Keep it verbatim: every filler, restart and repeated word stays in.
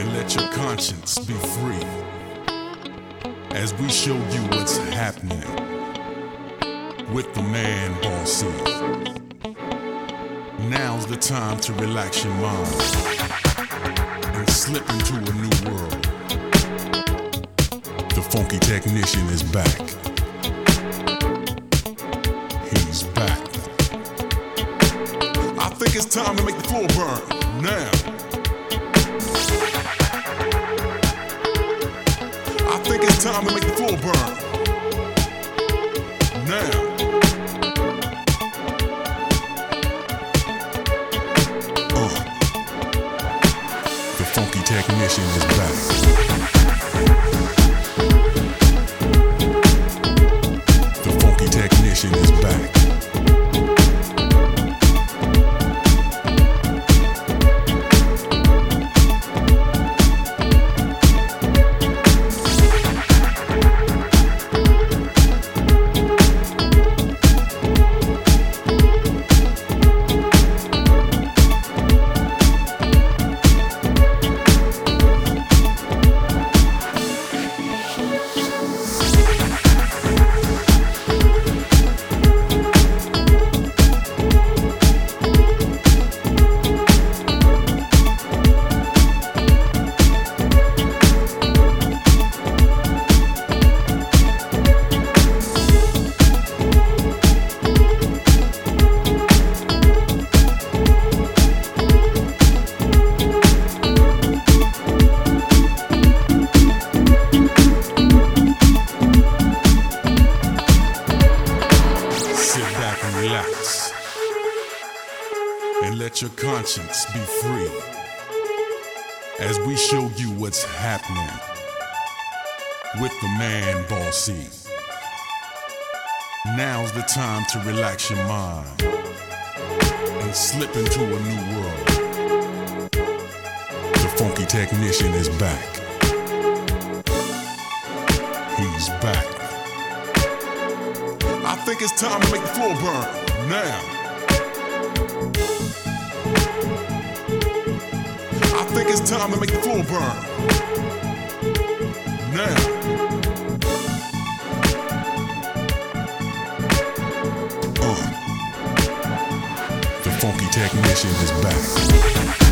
and let your conscience be free as we show you what's happening with the man Bossy. Now's the time to relax your mind and slip into a new world. The funky technician is back. He's back. I think it's time to make the floor burn now. I think it's time to make the floor burn now. Uh, the funky technician is back. The funky technician is back. Relax and let your conscience be free as we show you what's happening with the man Bossy. Now's the time to relax your mind and slip into a new world. The funky technician is back. He's back. I think it's time to make the floor burn now. I think it's time to make the floor burn now. Uh, the funky technician is back.